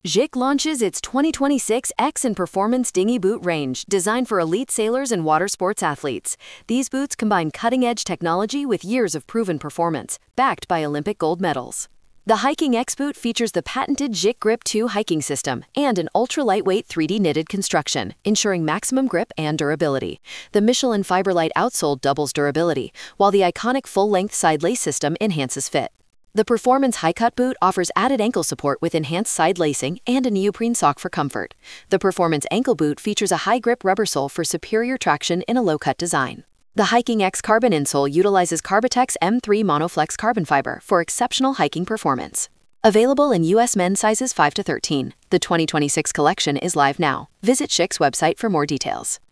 Schick launches its 2026 X and Performance Dinghy Boot range, designed for elite sailors and water sports athletes. These boots combine cutting-edge technology with years of proven performance, backed by Olympic gold medals. The Hiking X boot features the patented Schick Grip 2 hiking system and an ultra-lightweight 3D knitted construction, ensuring maximum grip and durability. The Michelin Fiberlight outsole doubles durability, while the iconic full-length side lace system enhances fit. The Performance High-Cut boot offers added ankle support with enhanced side lacing and a neoprene sock for comfort. The Performance Ankle boot features a high-grip rubber sole for superior traction in a low-cut design. The Hiking X carbon insole utilizes Carbotex M3 Monoflex carbon fiber for exceptional hiking performance. Available in U.S. men's sizes 5 to 13. The 2026 collection is live now. Visit Schick's website for more details.